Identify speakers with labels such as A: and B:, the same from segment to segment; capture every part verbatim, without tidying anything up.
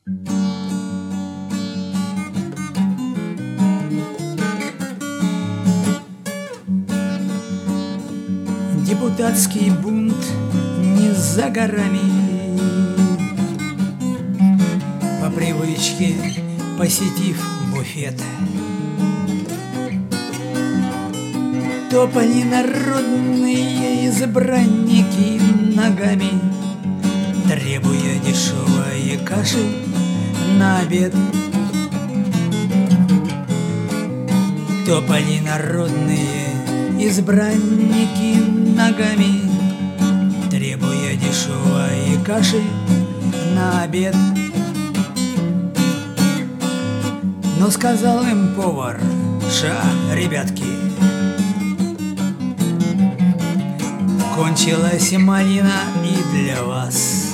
A: Депутатский бунт не за горами. По привычке посетив буфет, топали народные избранники ногами, требуя дешевой каши на обед. Топали народные избранники ногами, требуя дешевой каши на обед. Но сказал им повар: «Ша, ребятки, кончилась малина и для вас.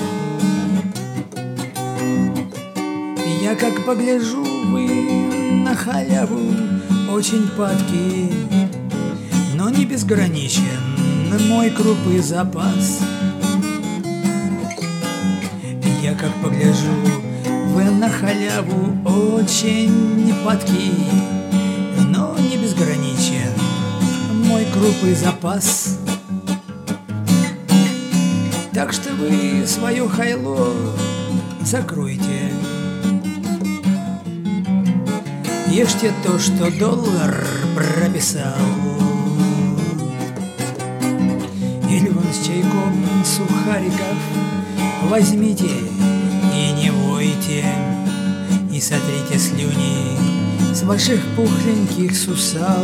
A: Я как погляжу, вы на халяву очень падки, но не безграничен мой крупы запас. Я как погляжу, вы на халяву очень падки, но не безграничен мой крупы запас. Так что вы свое хайло закройте, ешьте то, что доллар прописал. Или вон с чайком сухариков возьмите и не войте, и сотрите слюни с ваших пухленьких сусал.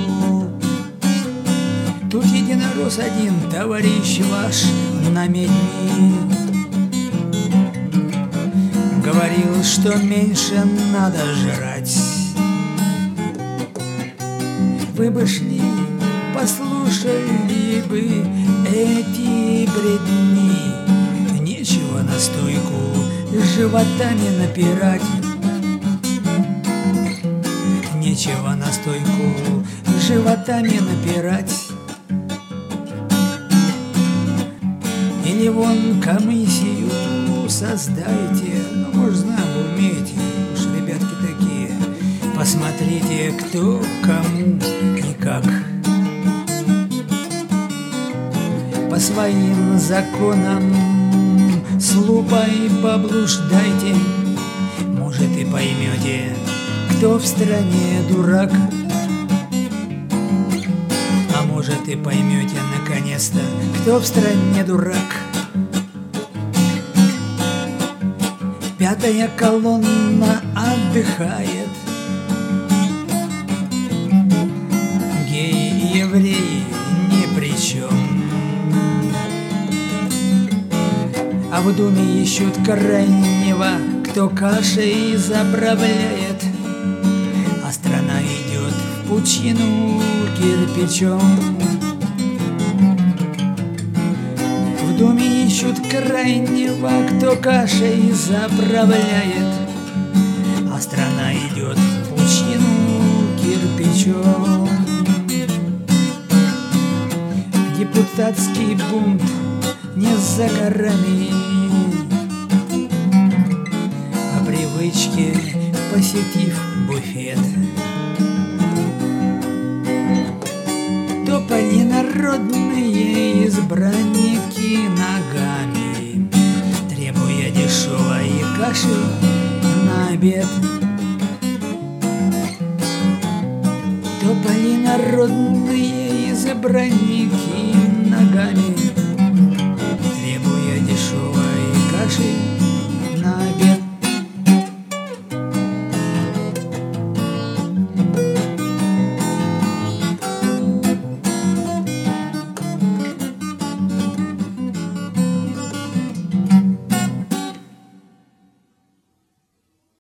A: Тут единорос один, товарищ ваш на медни, говорил, что меньше надо жрать. Вы бы шли, послушали бы эти бредни, нечего на стойку животами напирать. Нечего на стойку животами напирать. Или вон комиссию создайте, ну, может, знаю, вы умеете, уж ребятки такие. Посмотрите, кто кому и как. По своим законам с лупой поблуждайте, может, и поймете, кто в стране дурак. А может, и поймете наконец-то, кто в стране дурак. Пятая колонна отдыхает, геи и евреи ни при чем. А в Думе ищут крайнего, кто кашей заправляет, а страна идет в пучину кирпичом. В Думе ищут крайнего, кто кашей заправляет, а страна идет в пучину кирпичом. Депутатский бунт не за горами, по привычке посетив буфет, топали народные избранники ногами, требуя дешевой каши на обед. Топали народные избранники